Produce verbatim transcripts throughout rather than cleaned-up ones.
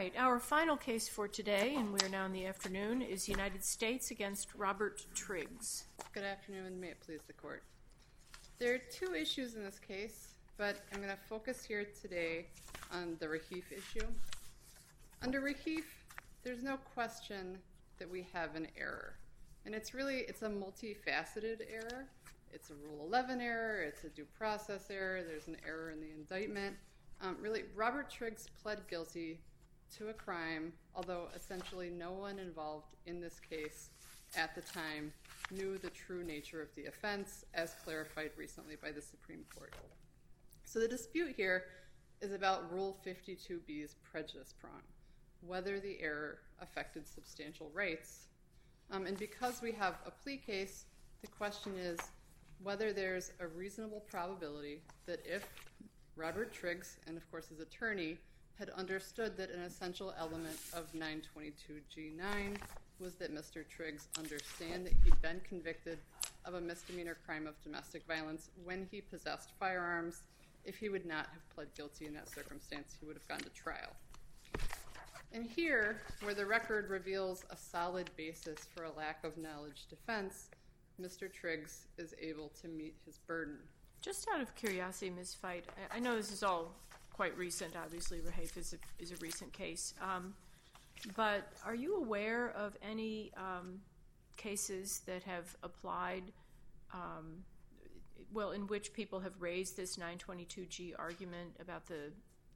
right, our final case for today, and we're now in the afternoon, is United States against Robert Triggs. Good afternoon, may it please the court. There are two issues in this case, but I'm going to focus here today on the Rahif issue. Under Rahif, there's no question that we have an error. And it's really, it's a multifaceted error. It's a Rule eleven error, it's a due process error, there's an error in the indictment. Um, really, Robert Triggs pled guilty to a crime, although essentially no one involved in this case at the time knew the true nature of the offense, as clarified recently by the Supreme Court. So the dispute here is about Rule fifty-two B's prejudice prong, whether the error affected substantial rights. Um, and because we have a plea case, the question is whether there's a reasonable probability that if Robert Triggs, and of course his attorney, had understood that an essential element of nine twenty-two G nine was that Mister Triggs understand that he'd been convicted of a misdemeanor crime of domestic violence when he possessed firearms. If he would not have pled guilty in that circumstance, he would have gone to trial. And here, where the record reveals a solid basis for a lack of knowledge defense, Mister Triggs is able to meet his burden. Just out of curiosity, Miz Feit, I know this is all quite recent, obviously Rahif is a, is a recent case, um, but are you aware of any um, cases that have applied, um, well, in which people have raised this nine twenty-two G argument about the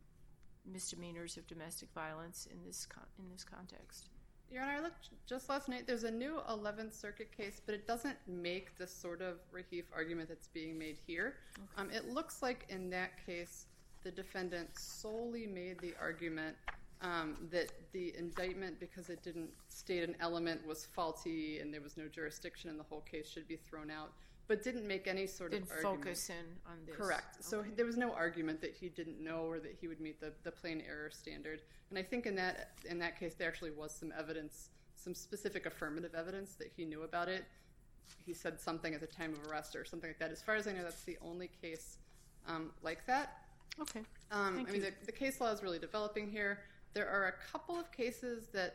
misdemeanors of domestic violence in this con in this context? Your Honor, I looked just last night. There's a new eleventh Circuit case, but it doesn't make the sort of Rahif argument that's being made here. Okay. Um, it looks like in that case, the defendant solely made the argument um, that the indictment, because it didn't state an element, was faulty and there was no jurisdiction and the whole case should be thrown out, but didn't make any sort didn't of argument. Focus in on this. Correct. Okay. So there was no argument that he didn't know or that he would meet the, the plain error standard. And I think in that in that case, there actually was some evidence, some specific affirmative evidence that he knew about it. He said something at the time of arrest or something like that. As far as I know, that's the only case um, like that. Okay. Um, Thank I mean, you. the, the case law is really developing here. There are a couple of cases that,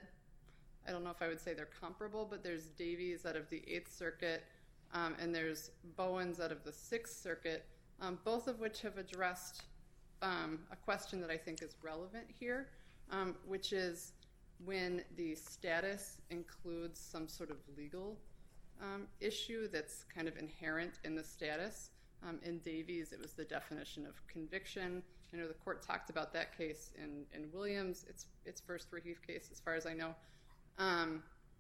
I don't know if I would say they're comparable, but there's Davies out of the Eighth Circuit, um, and there's Bowens out of the Sixth Circuit, um, both of which have addressed um, a question that I think is relevant here, um, which is when the status includes some sort of legal um, issue that's kind of inherent in the status. Um, in Davies, it was the definition of conviction. I know the court talked about that case in, in Williams, its, its first Rahif case, as far as I know, um,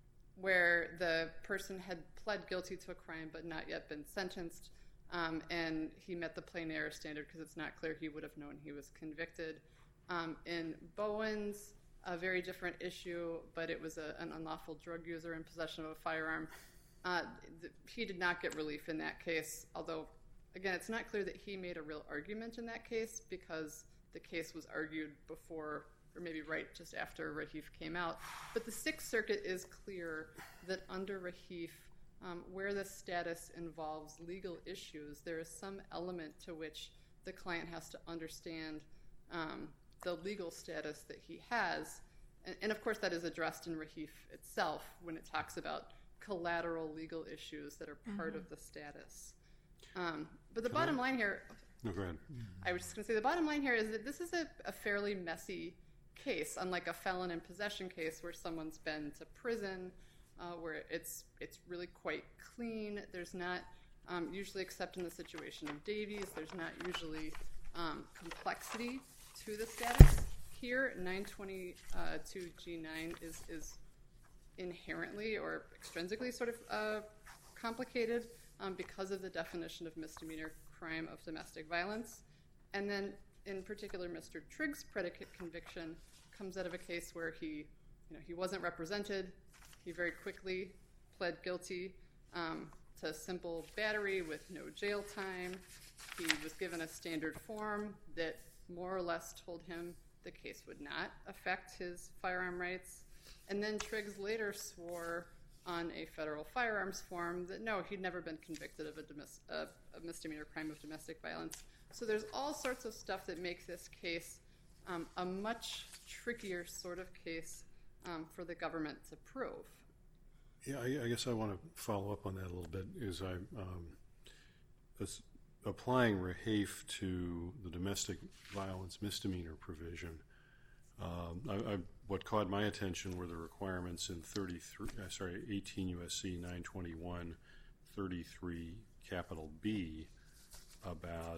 where the person had pled guilty to a crime but not yet been sentenced, um, and he met the plain error standard because it's not clear he would have known he was convicted. Um, in Bowens, a very different issue, but it was a, an unlawful drug user in possession of a firearm. Uh, th- he did not get relief in that case, although again, it's not clear that he made a real argument in that case because the case was argued before, or maybe right just after Rahif came out. But the Sixth Circuit is clear that under Rahif, um, where the status involves legal issues, there is some element to which the client has to understand um, the legal status that he has. And, and of course, that is addressed in Rahif itself when it talks about collateral legal issues that are part mm-hmm. of the status. Um, but the Can bottom I? line here, no, go ahead. I was just going to say the bottom line here is that this is a, a fairly messy case, unlike a felon in possession case where someone's been to prison, uh, where it's it's really quite clean. There's not, um, usually except in the situation of Davies, there's not usually um, complexity to the status. Here, nine twenty-two G nine is, is inherently or extrinsically sort of uh, complicated. Um, because of the definition of misdemeanor crime of domestic violence. And then, in particular, Mister Triggs' predicate conviction comes out of a case where he, you know, he wasn't represented. He very quickly pled guilty um, to simple battery with no jail time. He was given a standard form that more or less told him the case would not affect his firearm rights. And then Triggs later swore on a federal firearms form that no, he'd never been convicted of a, domes- uh, a misdemeanor crime of domestic violence. So there's all sorts of stuff that makes this case um, a much trickier sort of case um, for the government to prove. Yeah, I, I guess I want to follow up on that a little bit. Is I um, as applying Rahafe to the domestic violence misdemeanor provision. Um, I, I, what caught my attention were the requirements in thirty-three, uh, sorry, eighteen U S C nine twenty-one, thirty-three capital B about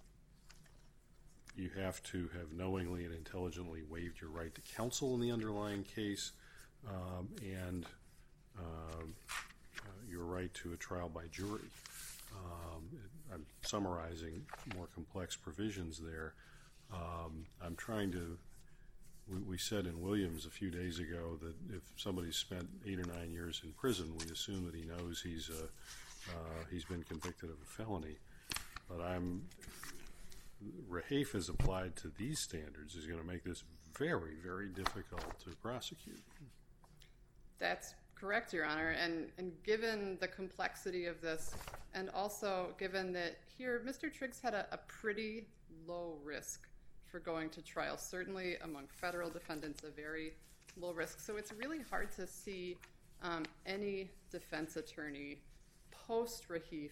you have to have knowingly and intelligently waived your right to counsel in the underlying case, um, and uh, uh, your right to a trial by jury. Um, I'm summarizing more complex provisions there. Um, I'm trying to, we, we said in Williams a few days ago that if somebody's spent eight or nine years in prison, we assume that he knows he's, a, uh, he's been convicted of a felony. But I'm, Rahafe as applied to these standards is going to make this very, very difficult to prosecute. That's correct, Your Honor. And, and given the complexity of this, and also given that here Mister Triggs had a, a pretty low risk for going to trial, certainly among federal defendants, a very low risk. So it's really hard to see um, any defense attorney post-Rahafe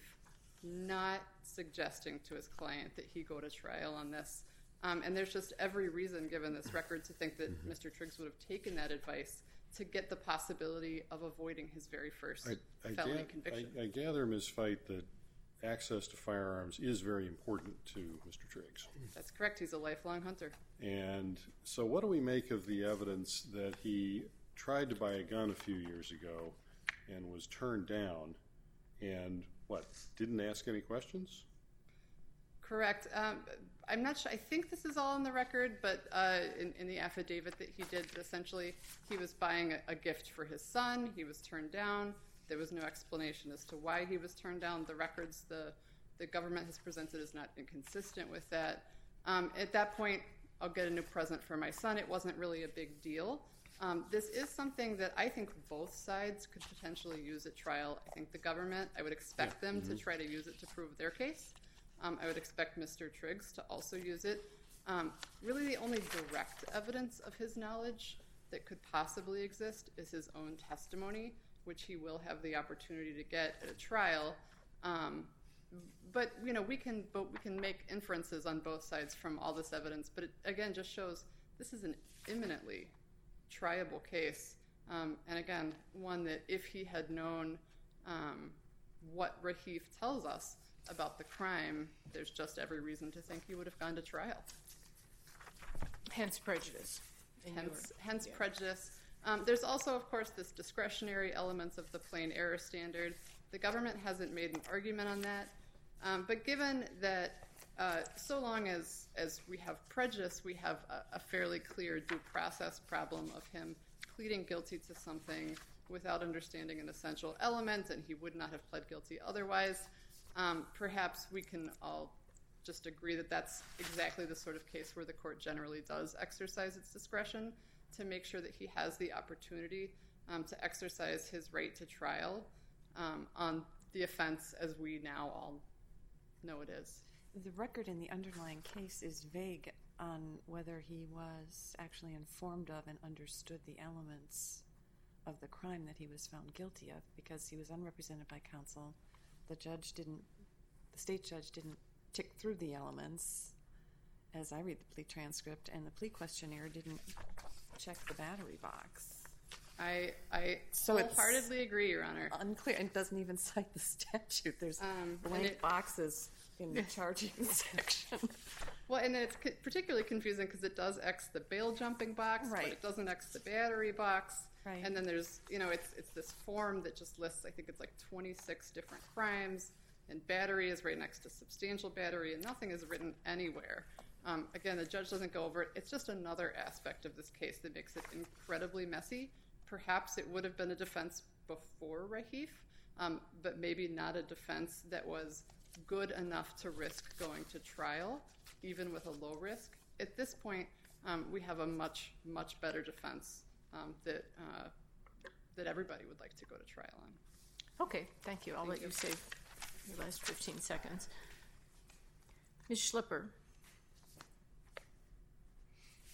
not suggesting to his client that he go to trial on this. Um, and there's just every reason, given this record, to think that mm-hmm. Mister Triggs would have taken that advice to get the possibility of avoiding his very first I, I felony ga- conviction. I, I gather, Miz Feit, that access to firearms is very important to Mister Triggs. That's correct. He's a lifelong hunter. And so what do we make of the evidence that he tried to buy a gun a few years ago and was turned down and, what, didn't ask any questions? Correct. Um, I'm not sure. I think this is all in the record, but uh, in, in the affidavit that he did, essentially, he was buying a, a gift for his son. He was turned down. There was no explanation as to why he was turned down. The records the, the government has presented is not inconsistent with that. Um, at that point, I'll get a new present for my son. It wasn't really a big deal. Um, this is something that I think both sides could potentially use at trial. I think the government, I would expect yeah. them mm-hmm. to try to use it to prove their case. Um, I would expect Mister Triggs to also use it. Um, really the only direct evidence of his knowledge that could possibly exist is his own testimony, which he will have the opportunity to get at a trial. Um, but, you know, we can, but we can make inferences on both sides from all this evidence. But it, again, just shows this is an imminently triable case. Um, and again, one that if he had known um, what Rahafe tells us about the crime, there's just every reason to think he would have gone to trial. Hence prejudice. Hence, your, hence yeah. prejudice. Um, there's also, of course, this discretionary elements of the plain error standard. The government hasn't made an argument on that. Um, but given that uh, so long as, as we have prejudice, we have a, a fairly clear due process problem of him pleading guilty to something without understanding an essential element, and he would not have pled guilty otherwise, um, perhaps we can all just agree that that's exactly the sort of case where the court generally does exercise its discretion to make sure that he has the opportunity um, to exercise his right to trial um, on the offense as we now all know it is. The record in the underlying case is vague on whether he was actually informed of and understood the elements of the crime that he was found guilty of, because he was unrepresented by counsel. The judge didn't, the state judge didn't tick through the elements as I read the plea transcript, and the plea questionnaire didn't check the battery box. I I so wholeheartedly agree, Your Honor. Unclear. It doesn't even cite the statute. There's um, blank it, boxes in the charging section. Well, and it's co- particularly confusing because it does X the bail jumping box, right. but it doesn't X the battery box. Right. And then there's, you know, it's it's this form that just lists, I think it's like twenty-six different crimes, and battery is right next to substantial battery, and nothing is written anywhere. Um, again, the judge doesn't go over it. It's just another aspect of this case that makes it incredibly messy. Perhaps it would have been a defense before Rahafe, um, but maybe not a defense that was good enough to risk going to trial, even with a low risk. At this point, um, we have a much, much better defense um, that uh, that everybody would like to go to trial on. Okay, thank you. I'll Thank let you. you save your last fifteen seconds. Miz Schlipper.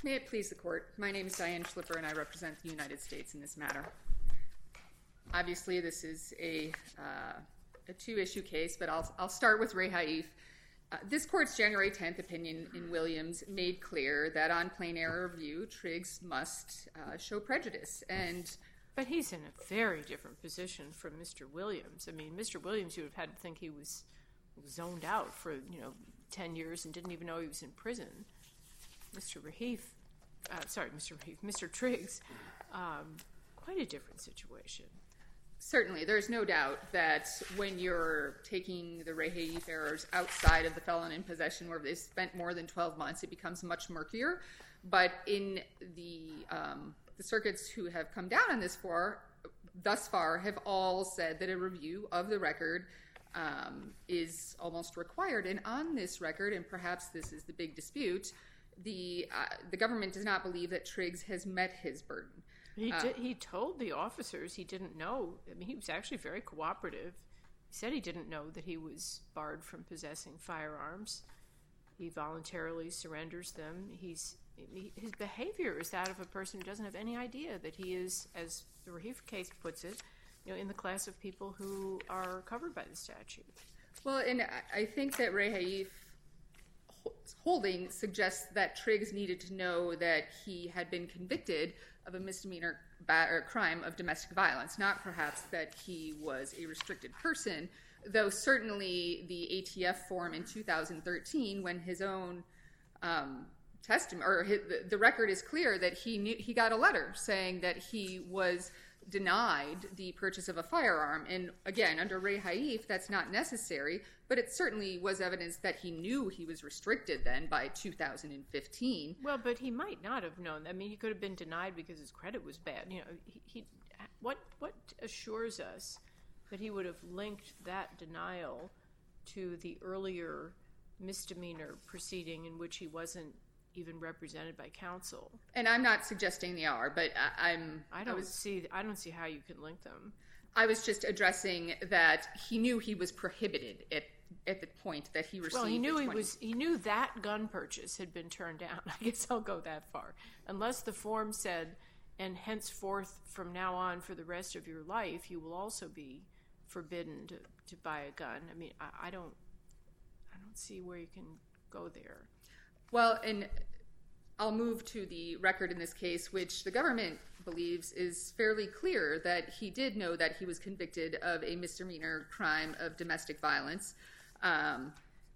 May it please the Court. My name is Diane Schlipper, and I represent the United States in this matter. Obviously, this is a, uh, a two-issue case, but I'll, I'll start with Ray Haif. Uh, this Court's January tenth opinion in Williams made clear that on plain error review, Triggs must uh, show prejudice. And But he's in a very different position from Mister Williams. I mean, Mister Williams, you would have had to think he was zoned out for, you know, ten years and didn't even know he was in prison. Mister Rahif, uh, sorry, Mister Rahif, Mister Triggs, um, quite a different situation. Certainly, there's no doubt that when you're taking the Ray Haif errors outside of the felon in possession where they've spent more than twelve months, it becomes much murkier. But in the um, the circuits who have come down on this for thus far have all said that a review of the record um, is almost required. And on this record, and perhaps this is the big dispute, the uh, the government does not believe that Triggs has met his burden. He Uh, did, he told the officers he didn't know. I mean, he was actually very cooperative. He said he didn't know that he was barred from possessing firearms. He voluntarily surrenders them. He's he, his behavior is that of a person who doesn't have any idea that he is, as the Rahif case puts it, you know, in the class of people who are covered by the statute. Well, and I- I think that Ray Haif holding suggests that Triggs needed to know that he had been convicted of a misdemeanor ba- or crime of domestic violence, not perhaps that he was a restricted person, though certainly the A T F form in two thousand thirteen, when his own um, testimony, or his, the, the record is clear that he knew, he got a letter saying that he was denied the purchase of a firearm. And again, under Ray Haif, that's not necessary, but it certainly was evidence that he knew he was restricted then by two thousand fifteen. Well, but he might not have known. I mean, he could have been denied because his credit was bad. You know, he, he what what assures us that he would have linked that denial to the earlier misdemeanor proceeding in which he wasn't even represented by counsel? And I'm not suggesting they are, but I, I'm. I don't I was, see. I don't see how you can link them. I was just addressing that he knew he was prohibited at at the point that he received. Well, he knew the he twenty was. He knew that gun purchase had been turned down. I guess I'll go that far, unless the form said, "And henceforth, from now on, for the rest of your life, you will also be forbidden to, to buy a gun." I mean, I, I don't. I don't see where you can go there. Well, and I'll move to the record in this case, which the government believes is fairly clear that he did know that he was convicted of a misdemeanor crime of domestic violence. Um,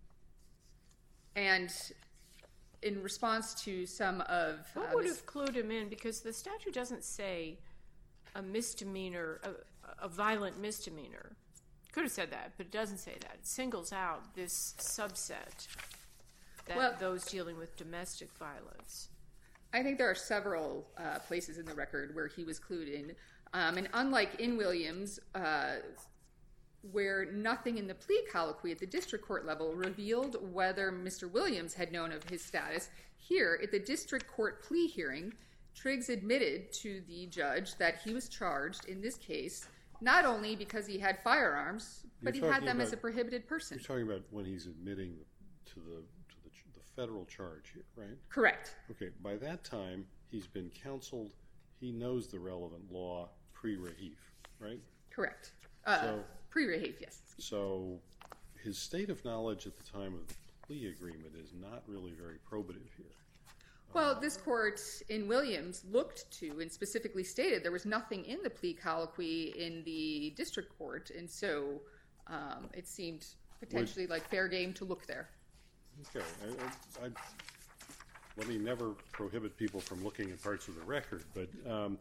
and in response to some of... What uh, would Miz have clued him in? Because the statute doesn't say a misdemeanor, a, a violent misdemeanor. Could have said that, but it doesn't say that. It singles out this subset, that Well- those dealing with domestic violence. I think there are several uh, places in the record where he was clued in. Um, and unlike in Williams, uh, where nothing in the plea colloquy at the district court level revealed whether Mister Williams had known of his status, here at the district court plea hearing, Triggs admitted to the judge that he was charged in this case not only because he had firearms, but You're he had talking them as about- a prohibited person. You're talking about when he's admitting to the to the, ch- the federal charge here, right? Correct. Okay, by that time, he's been counseled. He knows the relevant law pre-Rahif, right? Correct. Uh, So- Pre-Rahif, yes. So his state of knowledge at the time of the plea agreement is not really very probative here. Well, this court in Williams looked to and specifically stated there was nothing in the plea colloquy in the district court, and so um, it seemed potentially like fair game to look there. Okay, I, I, I, let me never prohibit people from looking at parts of the record, but um,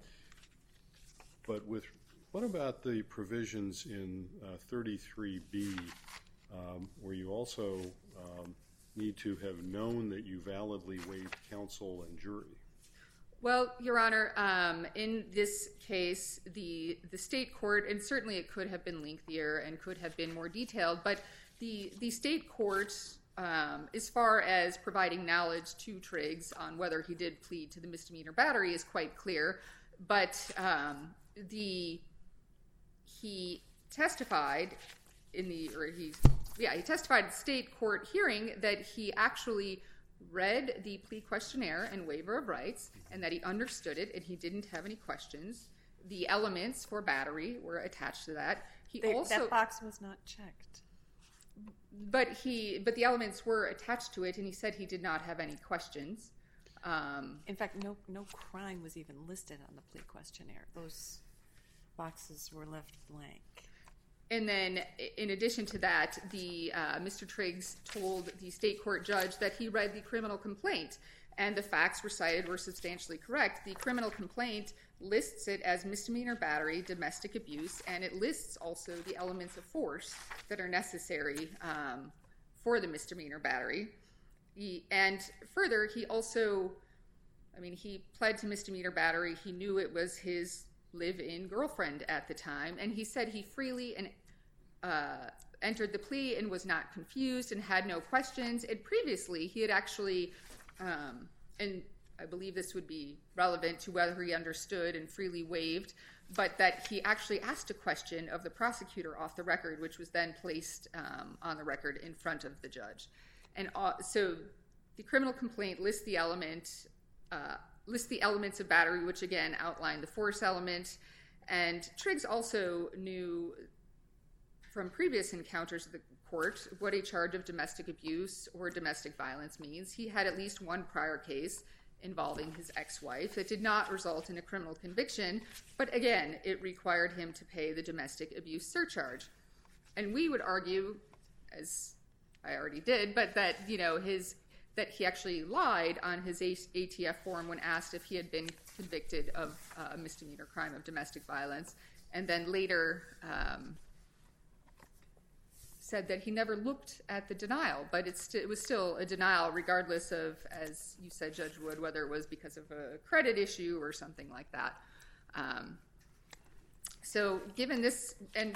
but with what about the provisions in uh, thirty-three B um, where you also um, need to have known that you validly waived counsel and jury? Well, Your Honor, um, in this case, the the state court, and certainly it could have been lengthier and could have been more detailed, but the the state court, um, as far as providing knowledge to Triggs on whether he did plead to the misdemeanor battery, is quite clear. But um, the he testified in the, or he, yeah, he testified at the state court hearing that he actually read the plea questionnaire and waiver of rights, and that he understood it and he didn't have any questions. The elements for battery were attached to that. He They, also, that box was not checked. but he, but the elements were attached to it, and he said he did not have any questions. Um, In fact, no no crime was even listed on the plea questionnaire. Those boxes were left blank. And then, in addition to that, the uh, Mister Triggs told the state court judge that he read the criminal complaint, and the facts recited were substantially correct. The criminal complaint lists it as misdemeanor battery, domestic abuse, and it lists also the elements of force that are necessary um, for the misdemeanor battery. He, and further, he also, I mean, he pled to misdemeanor battery. He knew it was his live-in girlfriend at the time, and he said he freely and uh, entered the plea and was not confused and had no questions. And previously, he had actually, um, and I believe this would be relevant to whether he understood and freely waived, but that he actually asked a question of the prosecutor off the record, which was then placed um, on the record in front of the judge. And uh, so the criminal complaint lists the element, uh, lists the elements of battery, which again outline the force element. And Triggs also knew from previous encounters at the court what a charge of domestic abuse or domestic violence means. He had at least one prior case involving his ex-wife that did not result in a criminal conviction, but again, it required him to pay the domestic abuse surcharge. And we would argue, as I already did, but that, you know, his that he actually lied on his A T F form when asked if he had been convicted of a misdemeanor crime of domestic violence, and then later um, said that he never looked at the denial, but it's st- it was still a denial regardless of, as you said, Judge Wood, whether it was because of a credit issue or something like that. Um, so given this, and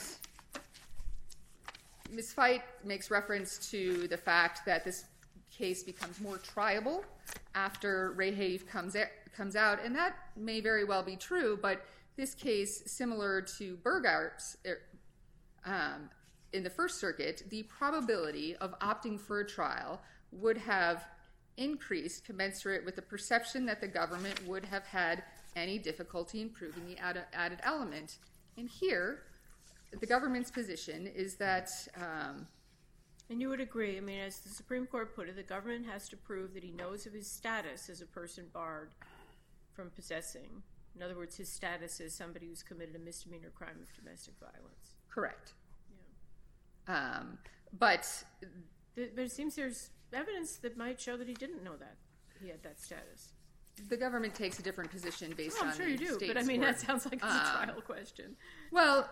Miz Fite makes reference to the fact that this case becomes more triable after Ray Haif comes, a- comes out, and that may very well be true, but this case, similar to Burgart's um, in the First Circuit, the probability of opting for a trial would have increased commensurate with the perception that the government would have had any difficulty in proving the added, added element. And here, the government's position is that... Um, and you would agree, I mean, as the Supreme Court put it, the government has to prove that he knows of his status as a person barred from possessing. In other words, his status as somebody who's committed a misdemeanor crime of domestic violence. Correct. Um, but but it seems there's evidence that might show that he didn't know that he had that status. The government takes a different position based oh, on I'm sure you do, state's but I mean work. that sounds like it's um, a trial question. Well,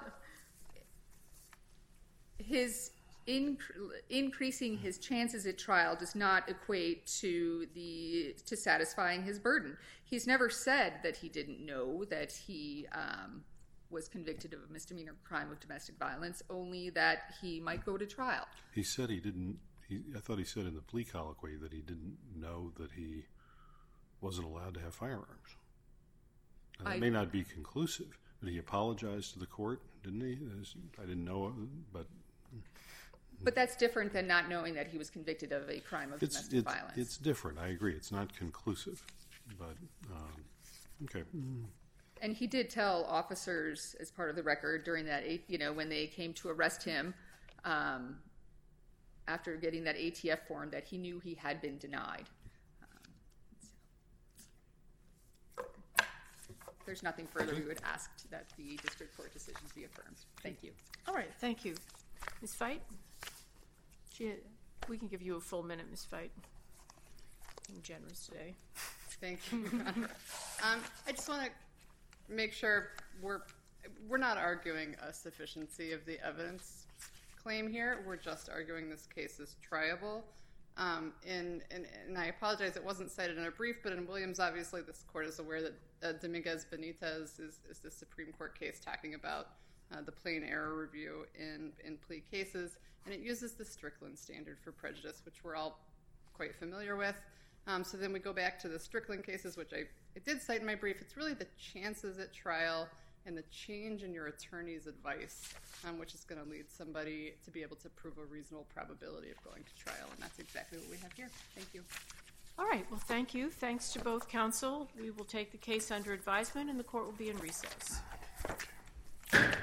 his inc- increasing his chances at trial does not equate to the to satisfying his burden. He's never said that he didn't know that he um, was convicted of a misdemeanor crime of domestic violence, only that he might go to trial. He said he didn't, he, I thought he said in the plea colloquy that he didn't know that he wasn't allowed to have firearms. And that I, may not be conclusive, but he apologized to the court, didn't he? I didn't know, but... But that's different than not knowing that he was convicted of a crime of it's, domestic it's, violence. It's different, I agree. It's not conclusive, but, um, okay. And he did tell officers, as part of the record, during that, you know, when they came to arrest him, um, after getting that A T F form, that he knew he had been denied. Um, so. There's nothing further. We would ask that the district court decisions be affirmed. Thank you. All right, thank you. Miz Fite? She, we can give you a full minute, Miz Fite. I'm generous today. Thank you, Your Honor. um, I just want to make sure we're we're not arguing a sufficiency of the evidence claim here. We're just arguing this case is triable. Um, and, and, and I apologize, it wasn't cited in a brief, but in Williams, obviously, this court is aware that uh, Dominguez Benitez is, is the Supreme Court case talking about uh, the plain error review in, in plea cases. And it uses the Strickland standard for prejudice, which we're all quite familiar with. Um, so then we go back to the Strickland cases, which I, I did cite in my brief. It's really the chances at trial and the change in your attorney's advice, um, which is going to lead somebody to be able to prove a reasonable probability of going to trial. And that's exactly what we have here. Thank you. All right, well, thank you. Thanks to both counsel. We will take the case under advisement, and the court will be in recess.